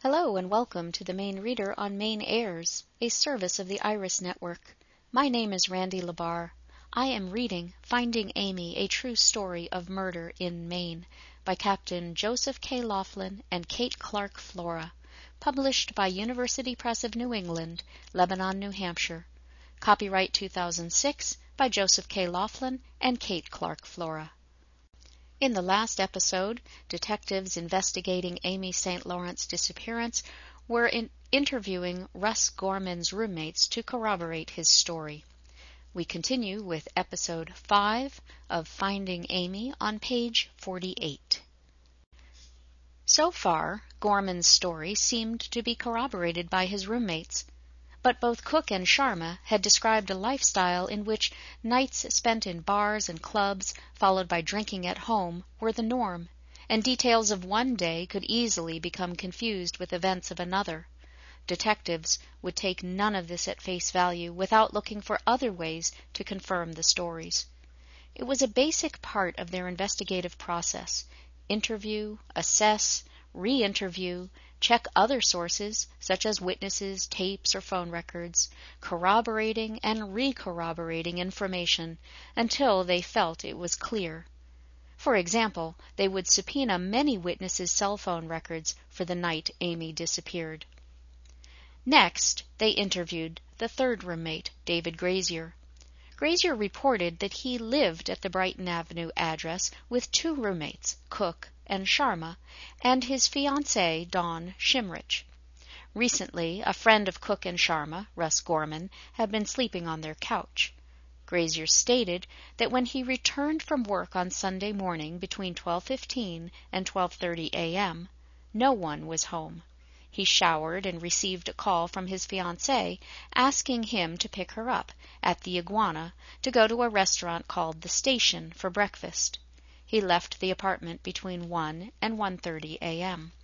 Hello and welcome to the Maine Reader on Maine Airs, a service of the Iris Network. My name is Randy Labar. I am reading Finding Amy, A True Story of Murder in Maine by Captain Joseph K. Laughlin and Kate Clark Flora, published by University Press of New England, Lebanon, New Hampshire. Copyright 2006 by Joseph K. Laughlin and Kate Clark Flora. In the last episode, detectives investigating Amy St. Laurent's disappearance were interviewing Russ Gorman's roommates to corroborate his story. We continue with episode 5 of Finding Amy on page 48. So far, Gorman's story seemed to be corroborated by his roommates. But both Cook and Sharma had described a lifestyle in which nights spent in bars and clubs, followed by drinking at home, were the norm, and details of one day could easily become confused with events of another. Detectives would take none of this at face value without looking for other ways to confirm the stories. It was a basic part of their investigative process: interview, assess, re-interview, check other sources, such as witnesses, tapes, or phone records, corroborating and re-corroborating information until they felt it was clear. For example, they would subpoena many witnesses' cell phone records for the night Amy disappeared. Next, they interviewed the third roommate, David Grazier. Grazier reported that he lived at the Brighton Avenue address with two roommates, Cook and Sharma, and his fiancée, Dawn Shimrich. Recently, a friend of Cook and Sharma, Russ Gorman, had been sleeping on their couch. Grazier stated that when he returned from work on Sunday morning between 12:15 and 12:30 a.m., no one was home. He showered and received a call from his fiancée asking him to pick her up at the Iguana to go to a restaurant called The Station for breakfast. He left the apartment between 1 and 1:30 a.m.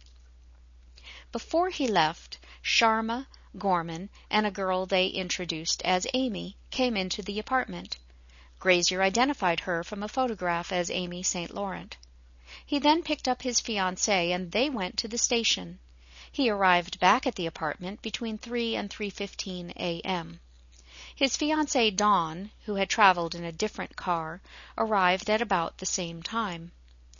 Before he left, Sharma, Gorman, and a girl they introduced as Amy came into the apartment. Grazier identified her from a photograph as Amy St. Laurent. He then picked up his fiancée and they went to the station. He arrived back at the apartment between 3 and 3:15 a.m. His fiancée Dawn, who had traveled in a different car, arrived at about the same time.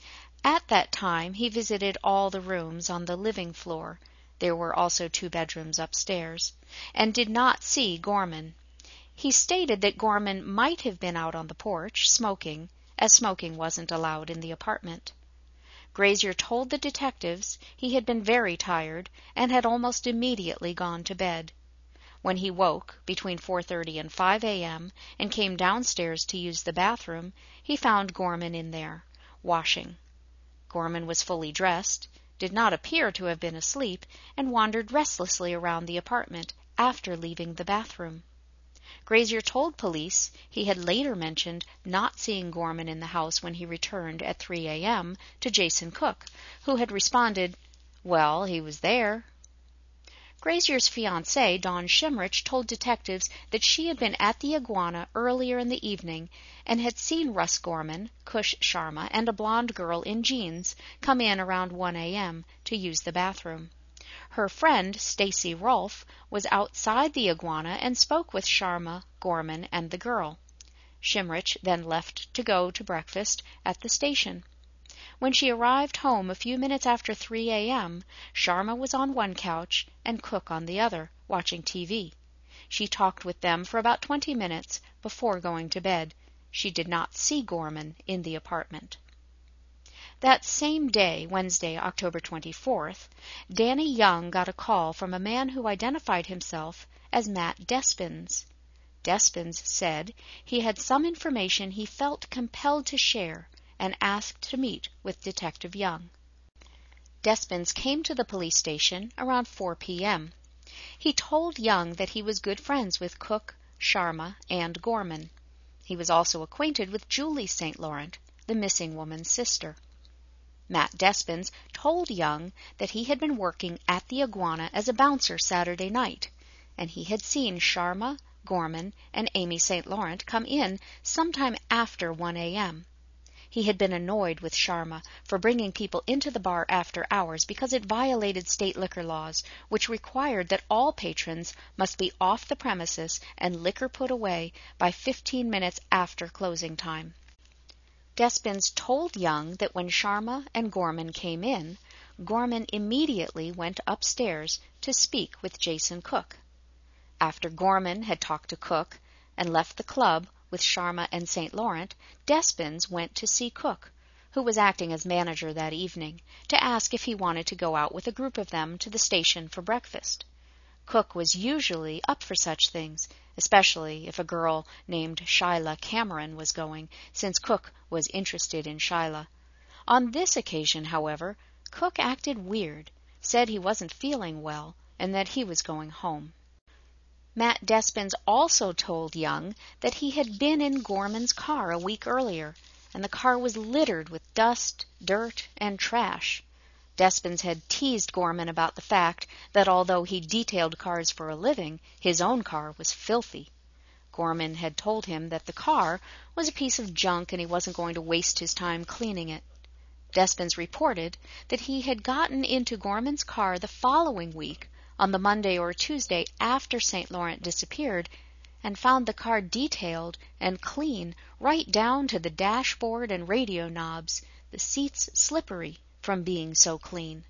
At that time, he visited all the rooms on the living floor — there were also 2 bedrooms upstairs — and did not see Gorman. He stated that Gorman might have been out on the porch, smoking, as smoking wasn't allowed in the apartment. Grazier told the detectives he had been very tired and had almost immediately gone to bed. When he woke between 4:30 and 5 a.m. and came downstairs to use the bathroom, he found Gorman in there, washing. Gorman was fully dressed, did not appear to have been asleep, and wandered restlessly around the apartment after leaving the bathroom. Grazier told police he had later mentioned not seeing Gorman in the house when he returned at 3 a.m. to Jason Cook, who had responded, "Well, he was there." Grazier's fiancée, Dawn Shimrich, told detectives that she had been at the Iguana earlier in the evening and had seen Russ Gorman, Kush Sharma, and a blonde girl in jeans come in around 1 a.m. to use the bathroom. Her friend, Stacy Rolfe, was outside the Iguana and spoke with Sharma, Gorman, and the girl. Shimrich then left to go to breakfast at the station. When she arrived home a few minutes after 3 a.m., Sharma was on one couch and Cook on the other, watching TV. She talked with them for about 20 minutes before going to bed. She did not see Gorman in the apartment. That same day, Wednesday, October 24th, Danny Young got a call from a man who identified himself as Matt Despins. Despins said he had some information he felt compelled to share and asked to meet with Detective Young. Despins came to the police station around 4 p.m. He told Young that he was good friends with Cook, Sharma, and Gorman. He was also acquainted with Julie St. Laurent, the missing woman's sister. Matt Despins told Young that he had been working at the Iguana as a bouncer Saturday night, and he had seen Sharma, Gorman, and Amy St. Laurent come in sometime after 1 a.m. He had been annoyed with Sharma for bringing people into the bar after hours because it violated state liquor laws, which required that all patrons must be off the premises and liquor put away by 15 minutes after closing time. Despins told Young that when Sharma and Gorman came in, Gorman immediately went upstairs to speak with Jason Cook. After Gorman had talked to Cook and left the club with Sharma and St. Laurent, Despins went to see Cook, who was acting as manager that evening, to ask if he wanted to go out with a group of them to the station for breakfast. Cook was usually up for such things, especially if a girl named Shyla Cameron was going, since Cook was interested in Shyla. On this occasion, however, Cook acted weird, said he wasn't feeling well, and that he was going home. Matt Despins also told Young that he had been in Gorman's car a week earlier, and the car was littered with dust, dirt, and trash. Despins had teased Gorman about the fact that although he detailed cars for a living, his own car was filthy. Gorman had told him that the car was a piece of junk and he wasn't going to waste his time cleaning it. Despins reported that he had gotten into Gorman's car the following week, on the Monday or Tuesday after St. Laurent disappeared, and found the car detailed and clean right down to the dashboard and radio knobs, the seats slippery from being so clean.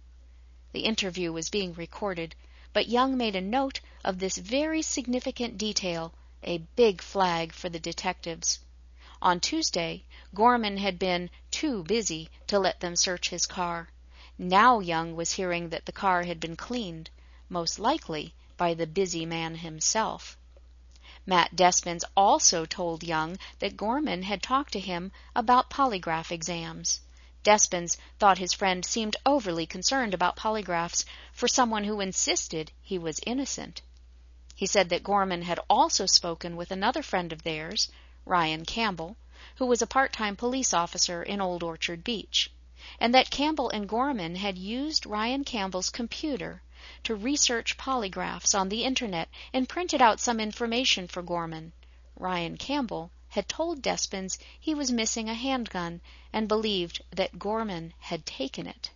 The interview was being recorded, but Young made a note of this very significant detail, a big flag for the detectives. On Tuesday, Gorman had been too busy to let them search his car. Now Young was hearing that the car had been cleaned, most likely by the busy man himself. Matt Despins also told Young that Gorman had talked to him about polygraph exams. Despins thought his friend seemed overly concerned about polygraphs for someone who insisted he was innocent. He said that Gorman had also spoken with another friend of theirs, Ryan Campbell, who was a part-time police officer in Old Orchard Beach, and that Campbell and Gorman had used Ryan Campbell's computer to research polygraphs on the internet and printed out some information for Gorman. Ryan Campbell had told Despins he was missing a handgun and believed that Gorman had taken it.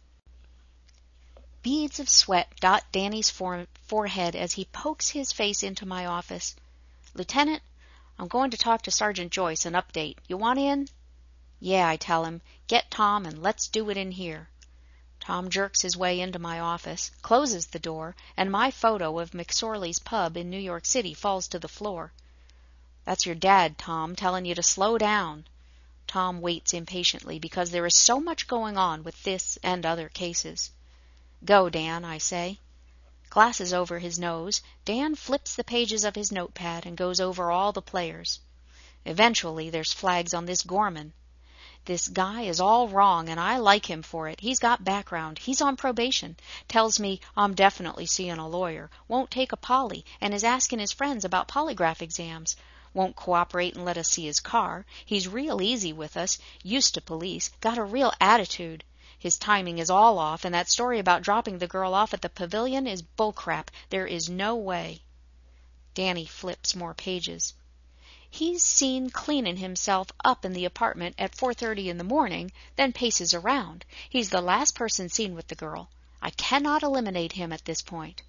Beads of sweat dot Danny's forehead as he pokes his face into my office. "Lieutenant, I'm going to talk to Sergeant Joyce and update. You want in?" "Yeah," I tell him. "Get Tom and let's do it in here." Tom jerks his way into my office, closes the door, and my photo of McSorley's pub in New York City falls to the floor. "That's your dad, Tom, telling you to slow down." Tom waits impatiently because there is so much going on with this and other cases. "Go, Dan," I say. Glasses over his nose, Dan flips the pages of his notepad and goes over all the players. Eventually, there's flags on this Gorman. "This guy is all wrong, and I like him for it. He's got background. He's on probation. Tells me I'm definitely seeing a lawyer. Won't take a poly, and is asking his friends about polygraph exams. Won't cooperate and let us see his car. He's real easy with us. Used to police. Got a real attitude. His timing is all off, and that story about dropping the girl off at the pavilion is bullcrap. There is no way." Danny flips more pages. "He's seen cleaning himself up in the apartment at 4:30 in the morning, then paces around. He's the last person seen with the girl. I cannot eliminate him at this point."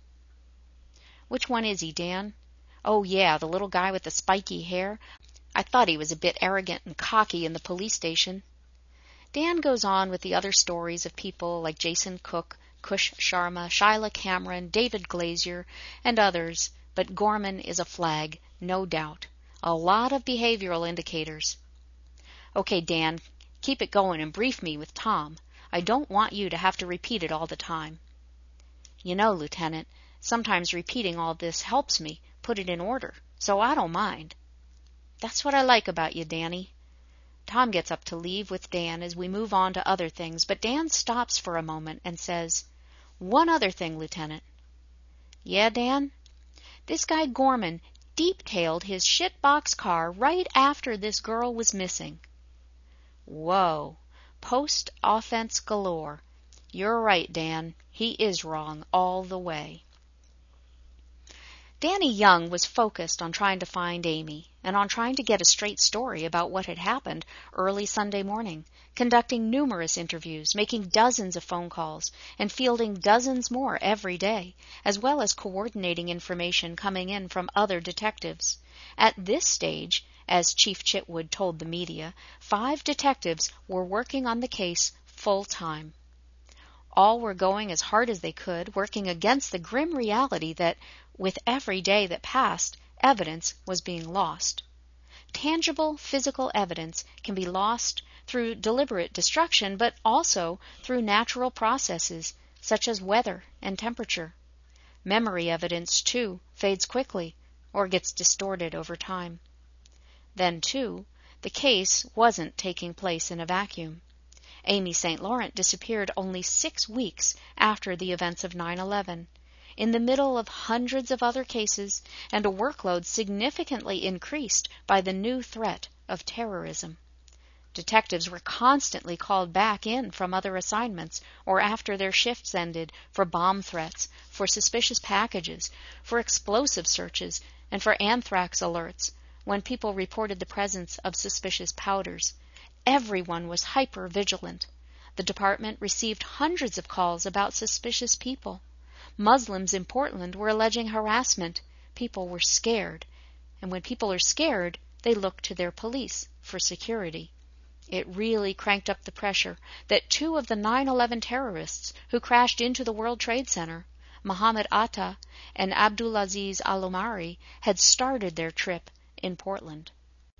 "Which one is he, Dan?" "Oh, yeah, the little guy with the spiky hair. I thought he was a bit arrogant and cocky in the police station." Dan goes on with the other stories of people like Jason Cook, Kush Sharma, Shyla Cameron, David Glazier, and others, but Gorman is a flag, no doubt. A lot of behavioral indicators. "Okay, Dan, keep it going and brief me with Tom. I don't want you to have to repeat it all the time." "You know, Lieutenant, sometimes repeating all this helps me put it in order, so I don't mind." "That's what I like about you, Danny." Tom gets up to leave with Dan as we move on to other things, but Dan stops for a moment and says, "One other thing, Lieutenant." "Yeah, Dan?" "This guy Gorman deep-tailed his shitbox car right after this girl was missing." Whoa. Post-offense galore. You're right, Dan. He is wrong all the way. Danny Young was focused on trying to find Amy and on trying to get a straight story about what had happened early Sunday morning, conducting numerous interviews, making dozens of phone calls, and fielding dozens more every day, as well as coordinating information coming in from other detectives. At this stage, as Chief Chitwood told the media, 5 detectives were working on the case full time. All were going as hard as they could, working against the grim reality that, with every day that passed, evidence was being lost. Tangible physical evidence can be lost through deliberate destruction, but also through natural processes such as weather and temperature. Memory evidence, too, fades quickly or gets distorted over time. Then, too, the case wasn't taking place in a vacuum. Amy St. Laurent disappeared only 6 weeks after the events of 9/11, in the middle of hundreds of other cases and a workload significantly increased by the new threat of terrorism. Detectives were constantly called back in from other assignments or after their shifts ended for bomb threats, for suspicious packages, for explosive searches, and for anthrax alerts when people reported the presence of suspicious powders. Everyone was hyper-vigilant. The department received hundreds of calls about suspicious people. Muslims in Portland were alleging harassment. People were scared. And when people are scared, they look to their police for security. It really cranked up the pressure that 2 of the 9/11 terrorists who crashed into the World Trade Center, Mohammed Atta and Abdulaziz Al-Omari, had started their trip in Portland.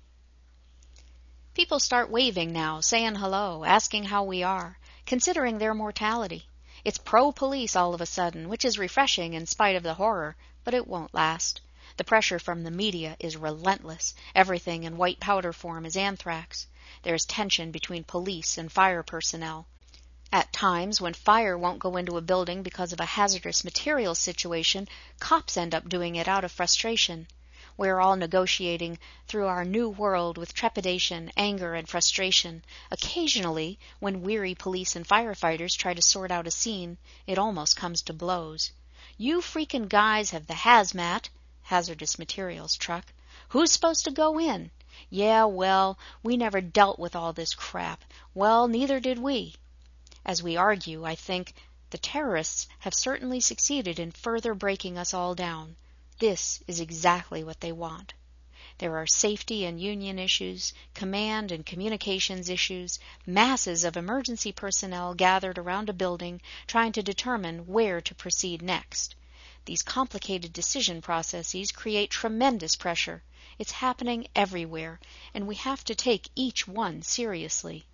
People start waving now, saying hello, asking how we are, considering their mortality. It's pro-police all of a sudden, which is refreshing in spite of the horror, but it won't last. The pressure from the media is relentless. Everything in white powder form is anthrax. There is tension between police and fire personnel. At times, when fire won't go into a building because of a hazardous materials situation, cops end up doing it out of frustration. We're all negotiating through our new world with trepidation, anger, and frustration. Occasionally, when weary police and firefighters try to sort out a scene, it almost comes to blows. You freaking guys have the hazmat, hazardous materials truck. Who's supposed to go in? Yeah, well, we never dealt with all this crap. Well, neither did we. As we argue, I think, the terrorists have certainly succeeded in further breaking us all down. This is exactly what they want. There are safety and union issues, command and communications issues, masses of emergency personnel gathered around a building trying to determine where to proceed next. These complicated decision processes create tremendous pressure. It's happening everywhere, and we have to take each one seriously.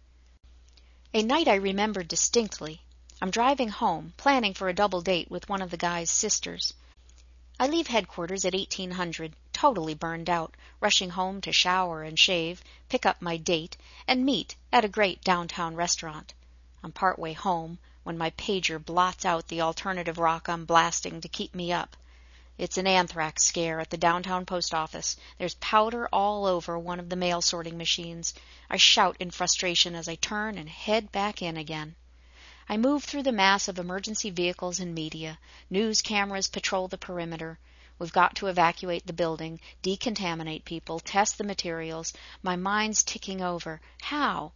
A night I remember distinctly. I'm driving home, planning for a double date with one of the guy's sisters. I leave headquarters at 1800, totally burned out, rushing home to shower and shave, pick up my date, and meet at a great downtown restaurant. I'm partway home when my pager blots out the alternative rock I'm blasting to keep me up. It's an anthrax scare at the downtown post office. There's powder all over one of the mail sorting machines. I shout in frustration as I turn and head back in again. I move through the mass of emergency vehicles and media. News cameras patrol the perimeter. We've got to evacuate the building, decontaminate people, test the materials. My mind's ticking over. How?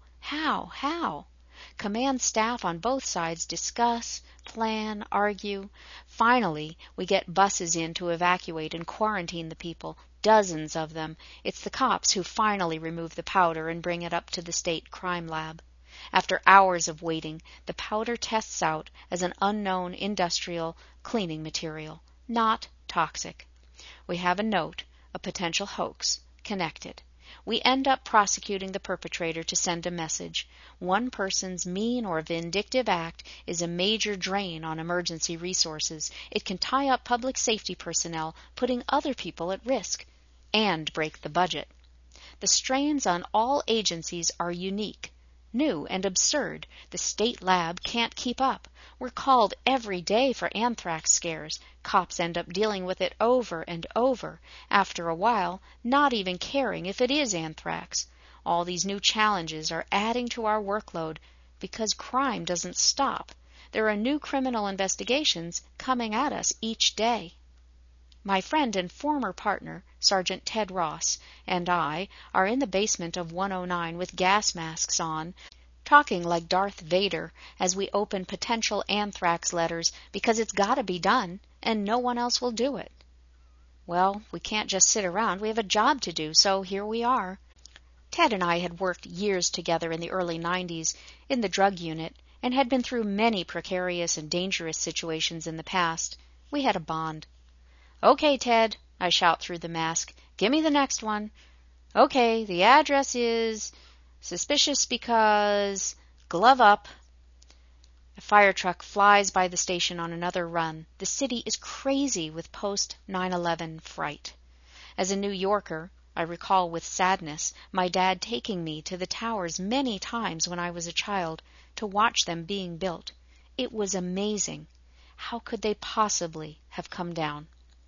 Command staff on both sides discuss, plan, argue. Finally, we get buses in to evacuate and quarantine the people, dozens of them. It's the cops who finally remove the powder and bring it up to the state crime lab. After hours of waiting, the powder tests out as an unknown industrial cleaning material, not toxic. We have a note, a potential hoax, connected. We end up prosecuting the perpetrator to send a message. One person's mean or vindictive act is a major drain on emergency resources. It can tie up public safety personnel, putting other people at risk, and break the budget. The strains on all agencies are unique, new and absurd. The state lab can't keep up. We're called every day for anthrax scares. Cops end up dealing with it over and over, after a while not even caring if it is anthrax. All these new challenges are adding to our workload because crime doesn't stop. There are new criminal investigations coming at us each day. My friend and former partner, Sergeant Ted Ross, and I are in the basement of 109 with gas masks on, talking like Darth Vader as we open potential anthrax letters because it's got to be done and no one else will do it. Well, we can't just sit around. We have a job to do, so here we are. Ted and I had worked years together in the early 90s in the drug unit and had been through many precarious and dangerous situations in the past. We had a bond. "Okay, Ted," I shout through the mask. "Give me the next one." "Okay, the address is suspicious because glove up." A fire truck flies by the station on another run. The city is crazy with post-9/11 fright. As a New Yorker, I recall with sadness my dad taking me to the towers many times when I was a child to watch them being built. It was amazing. How could they possibly have come down?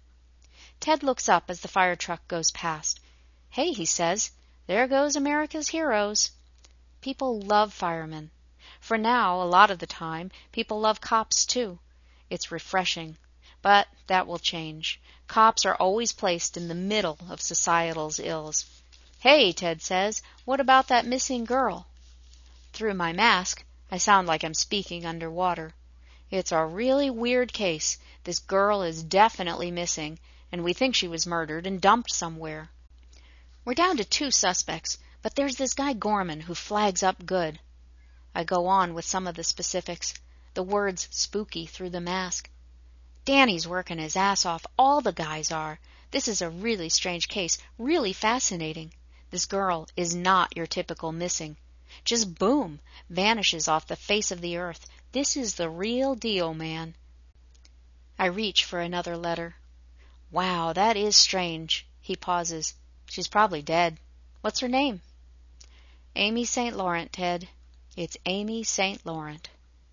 Ted looks up as the fire truck goes past. "Hey," he says, "there goes America's heroes." People love firemen. For now, a lot of the time, people love cops too. It's refreshing. But that will change. Cops are always placed in the middle of societal's ills. "Hey," Ted says, "what about that missing girl?" Through my mask, I sound like I'm speaking underwater. "It's a really weird case. This girl is definitely missing, and we think she was murdered and dumped somewhere. We're down to 2 suspects, but there's this guy Gorman who flags up good." I go on with some of the specifics, the words spooky through the mask. "Danny's working his ass off. All the guys are. This is a really strange case, really fascinating. This girl is not your typical missing. Just boom, vanishes off the face of the earth. This is the real deal, man." I reach for another letter. "Wow, that is strange." He pauses. "She's probably dead. What's her name?" "Amy St. Laurent, Ted. It's Amy St. Laurent."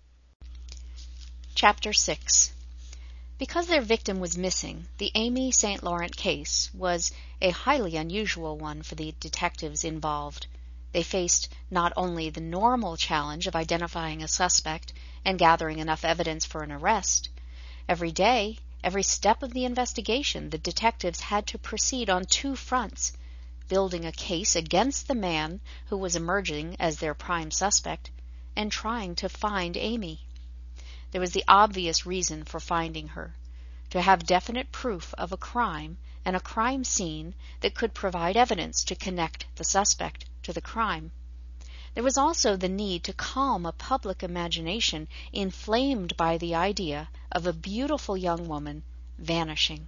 Chapter 6. Because their victim was missing, the Amy St. Laurent case was a highly unusual one for the detectives involved. They faced not only the normal challenge of identifying a suspect and gathering enough evidence for an arrest. Every day, every step of the investigation, the detectives had to proceed on 2 fronts, building a case against the man who was emerging as their prime suspect, and trying to find Amy. There was the obvious reason for finding her: to have definite proof of a crime and a crime scene that could provide evidence to connect the suspect to the crime. There was also the need to calm a public imagination inflamed by the idea of a beautiful young woman vanishing.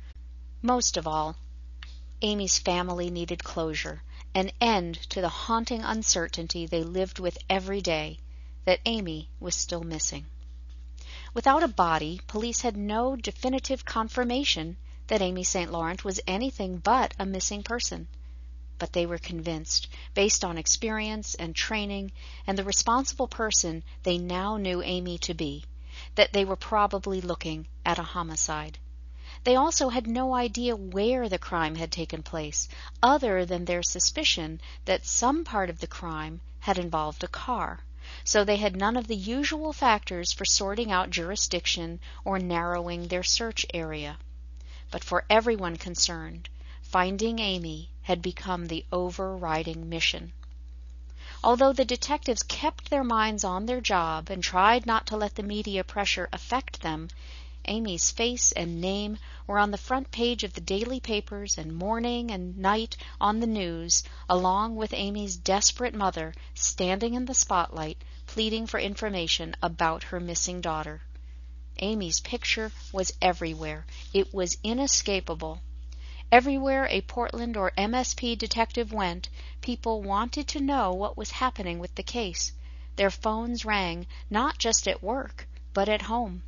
Most of all, Amy's family needed closure, an end to the haunting uncertainty they lived with every day, that Amy was still missing. Without a body, police had no definitive confirmation that Amy St. Laurent was anything but a missing person. But they were convinced, based on experience and training and the responsible person they now knew Amy to be, that they were probably looking at a homicide. They also had no idea where the crime had taken place, other than their suspicion that some part of the crime had involved a car. So they had none of the usual factors for sorting out jurisdiction or narrowing their search area. But for everyone concerned, finding Amy had become the overriding mission. Although the detectives kept their minds on their job and tried not to let the media pressure affect them, Amy's face and name were on the front page of the daily papers and morning and night on the news, along with Amy's desperate mother standing in the spotlight pleading for information about her missing daughter. Amy's picture was everywhere. It was inescapable. Everywhere a Portland or MSP detective went, people wanted to know what was happening with the case. Their phones rang, not just at work, but at home.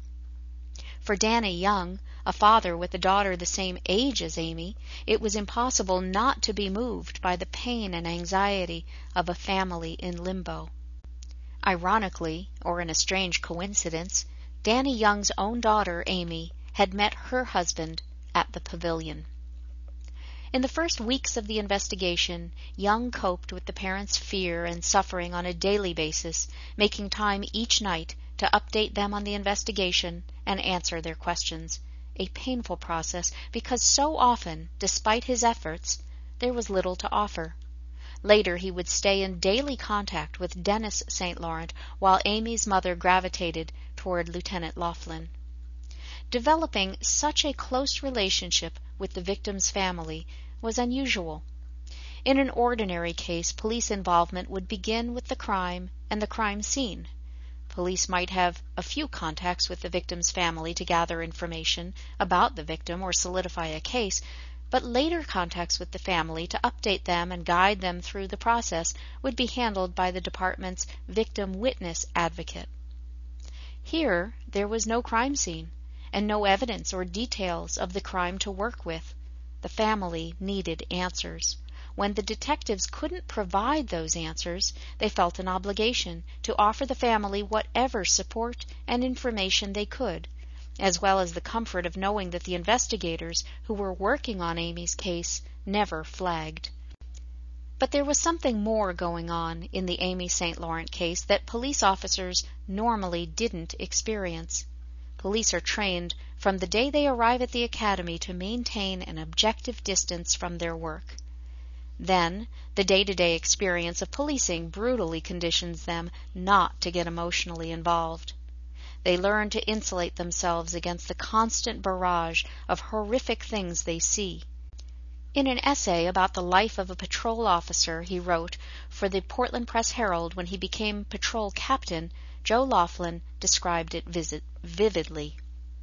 For Danny Young, a father with a daughter the same age as Amy, it was impossible not to be moved by the pain and anxiety of a family in limbo. Ironically, or in a strange coincidence, Danny Young's own daughter, Amy, had met her husband at the Pavilion. In the first weeks of the investigation, Young coped with the parents' fear and suffering on a daily basis, making time each night to update them on the investigation and answer their questions. a painful process because so often, despite his efforts, there was little to offer. Later he would stay in daily contact with Dennis St. Laurent while Amy's mother gravitated toward Lieutenant Laughlin. Developing such a close relationship with the victim's family was unusual. In an ordinary case, police involvement would begin with the crime and the crime scene. Police might have a few contacts with the victim's family to gather information about the victim or solidify a case, but later contacts with the family to update them and guide them through the process would be handled by the department's victim witness advocate. Here, there was no crime scene and no evidence or details of the crime to work with. The family needed answers. When the detectives couldn't provide those answers, they felt an obligation to offer the family whatever support and information they could, as well as the comfort of knowing that the investigators who were working on Amy's case never flagged. But there was something more going on in the Amy St. Laurent case that police officers normally didn't experience. Police are trained from the day they arrive at the academy to maintain an objective distance from their work. Then, the day-to-day experience of policing brutally conditions them not to get emotionally involved. They learn to insulate themselves against the constant barrage of horrific things they see. In an essay about the life of a patrol officer he wrote for the Portland Press-Herald when he became patrol captain, Joe Laughlin described it vividly.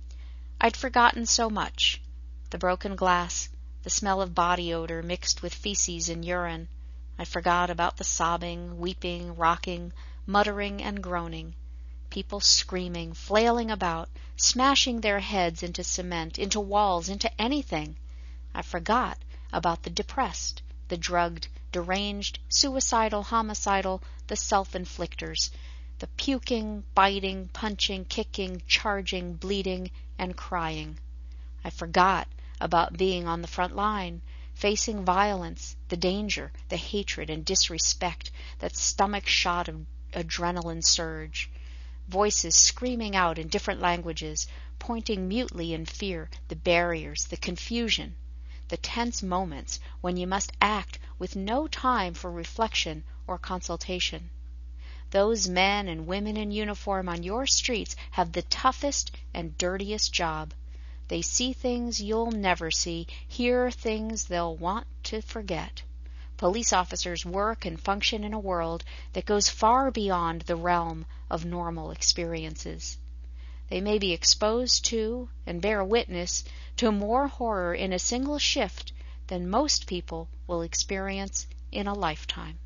"I'd forgotten so much. The broken glass, the smell of body odor mixed with feces and urine. I forgot about the sobbing, weeping, rocking, muttering, and groaning. People screaming, flailing about, smashing their heads into cement, into walls, into anything. I forgot about the depressed, the drugged, deranged, suicidal, homicidal, the self-inflictors, the puking, biting, punching, kicking, charging, bleeding, and crying. I forgot about being on the front line, facing violence, the danger, the hatred and disrespect, that stomach-shot of adrenaline surge. Voices screaming out in different languages, pointing mutely in fear, the barriers, the confusion, the tense moments when you must act with no time for reflection or consultation. Those men and women in uniform on your streets have the toughest and dirtiest job. They see things you'll never see, hear things they'll want to forget. Police officers work and function in a world that goes far beyond the realm of normal experiences. They may be exposed to and bear witness to more horror in a single shift than most people will experience in a lifetime.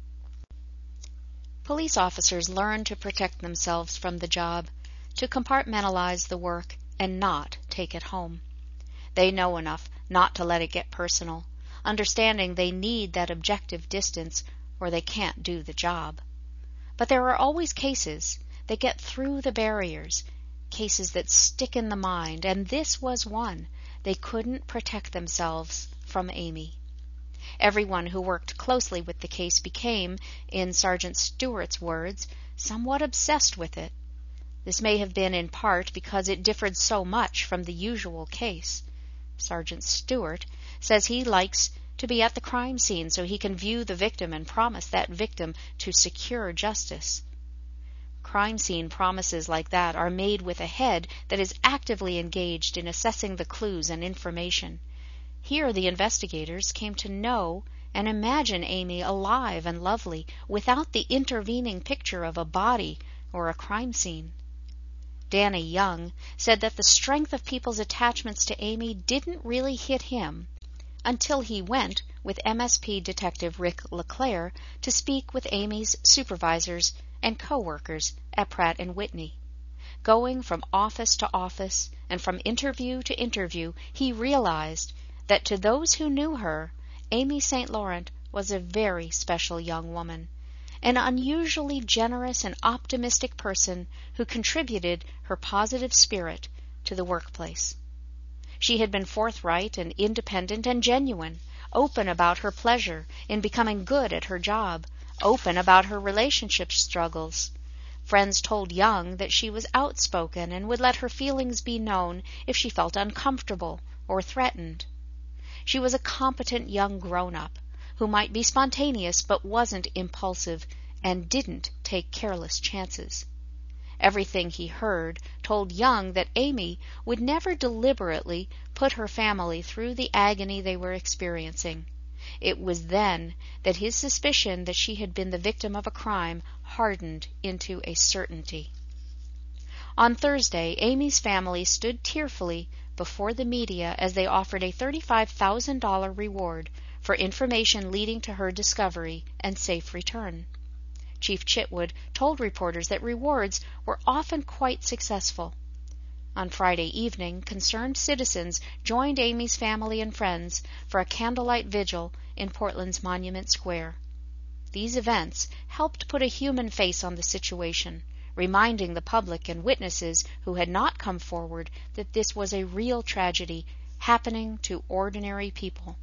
Police officers learn to protect themselves from the job, to compartmentalize the work and not take it home. They know enough not to let it get personal, understanding they need that objective distance or they can't do the job. But there are always cases that get through the barriers, cases that stick in the mind, and this was one. They couldn't protect themselves from Amy. Everyone who worked closely with the case became, in Sergeant Stewart's words, somewhat obsessed with it. This may have been in part because it differed so much from the usual case. Sergeant Stewart says he likes to be at the crime scene so he can view the victim and promise that victim to secure justice. Crime scene promises like that are made with a head that is actively engaged in assessing the clues and information. Here the investigators came to know and imagine Amy alive and lovely without the intervening picture of a body or a crime scene. Danny Young said that the strength of people's attachments to Amy didn't really hit him until he went with MSP Detective Rick LeClaire to speak with Amy's supervisors and co-workers at Pratt & Whitney. Going from office to office and from interview to interview, he realized that to those who knew her, Amy St. Laurent was a very special young woman, an unusually generous and optimistic person who contributed her positive spirit to the workplace. She had been forthright and independent and genuine, open about her pleasure in becoming good at her job, open about her relationship struggles. Friends told Young that she was outspoken and would let her feelings be known if she felt uncomfortable or threatened. She was a competent young grown-up who might be spontaneous but wasn't impulsive and didn't take careless chances. Everything he heard told Young that Amy would never deliberately put her family through the agony they were experiencing. It was then that his suspicion that she had been the victim of a crime hardened into a certainty. On Thursday, Amy's family stood tearfully before the media as they offered a $35,000 reward for information leading to her discovery and safe return. Chief Chitwood told reporters that rewards were often quite successful. On Friday evening, concerned citizens joined Amy's family and friends for a candlelight vigil in Portland's Monument Square. These events helped put a human face on the situation, reminding the public and witnesses who had not come forward that this was a real tragedy happening to ordinary people.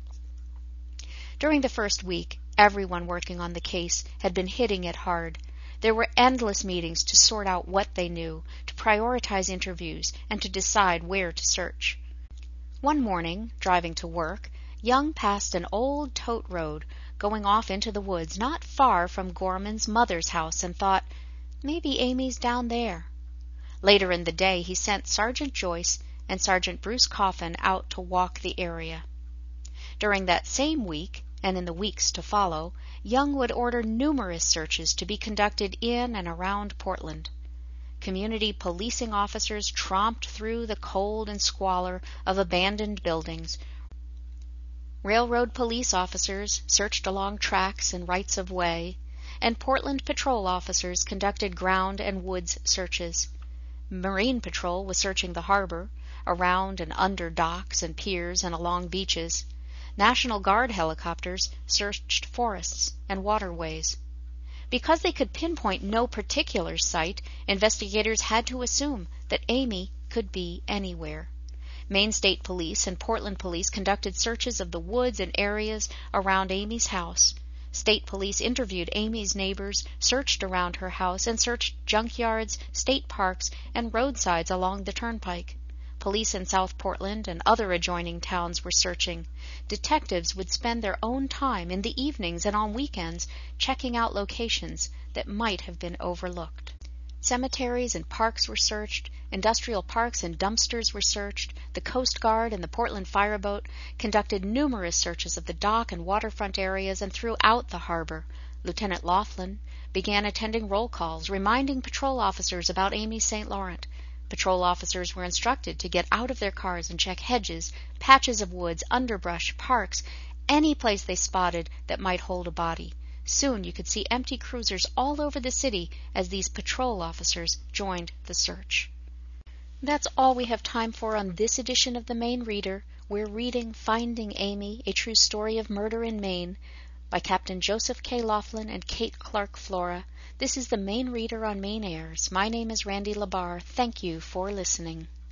During the first week, everyone working on the case had been hitting it hard. There were endless meetings to sort out what they knew, to prioritize interviews, and to decide where to search. One morning, driving to work, Young passed an old tote road going off into the woods not far from Gorman's mother's house and thought, maybe Amy's down there. Later in the day, he sent Sergeant Joyce and Sergeant Bruce Coffin out to walk the area. During that same week, and in the weeks to follow, Young would order numerous searches to be conducted in and around Portland. Community policing officers tromped through the cold and squalor of abandoned buildings. Railroad police officers searched along tracks and rights of way, and Portland patrol officers conducted ground and woods searches. Marine Patrol was searching the harbor, around and under docks and piers and along beaches. National Guard helicopters searched forests and waterways. Because they could pinpoint no particular site, investigators had to assume that Amy could be anywhere. Maine State Police and Portland Police conducted searches of the woods and areas around Amy's house. State Police interviewed Amy's neighbors, searched around her house, and searched junkyards, state parks, and roadsides along the turnpike. Police in South Portland and other adjoining towns were searching. Detectives would spend their own time in the evenings and on weekends checking out locations that might have been overlooked. Cemeteries and parks were searched, industrial parks and dumpsters were searched, the Coast Guard and the Portland Fireboat conducted numerous searches of the dock and waterfront areas and throughout the harbor. Lieutenant Laughlin began attending roll calls, reminding patrol officers about Amy St. Laurent. Patrol officers were instructed to get out of their cars and check hedges, patches of woods, underbrush, parks, any place they spotted that might hold a body. Soon you could see empty cruisers all over the city as these patrol officers joined the search. That's all we have time for on this edition of the Maine Reader. We're reading Finding Amy, A True Story of Murder in Maine by Captain Joseph K. Laughlin and Kate Clark Flora. This is the Maine Reader on Maine Airs. My name is Randy Labar. Thank you for listening.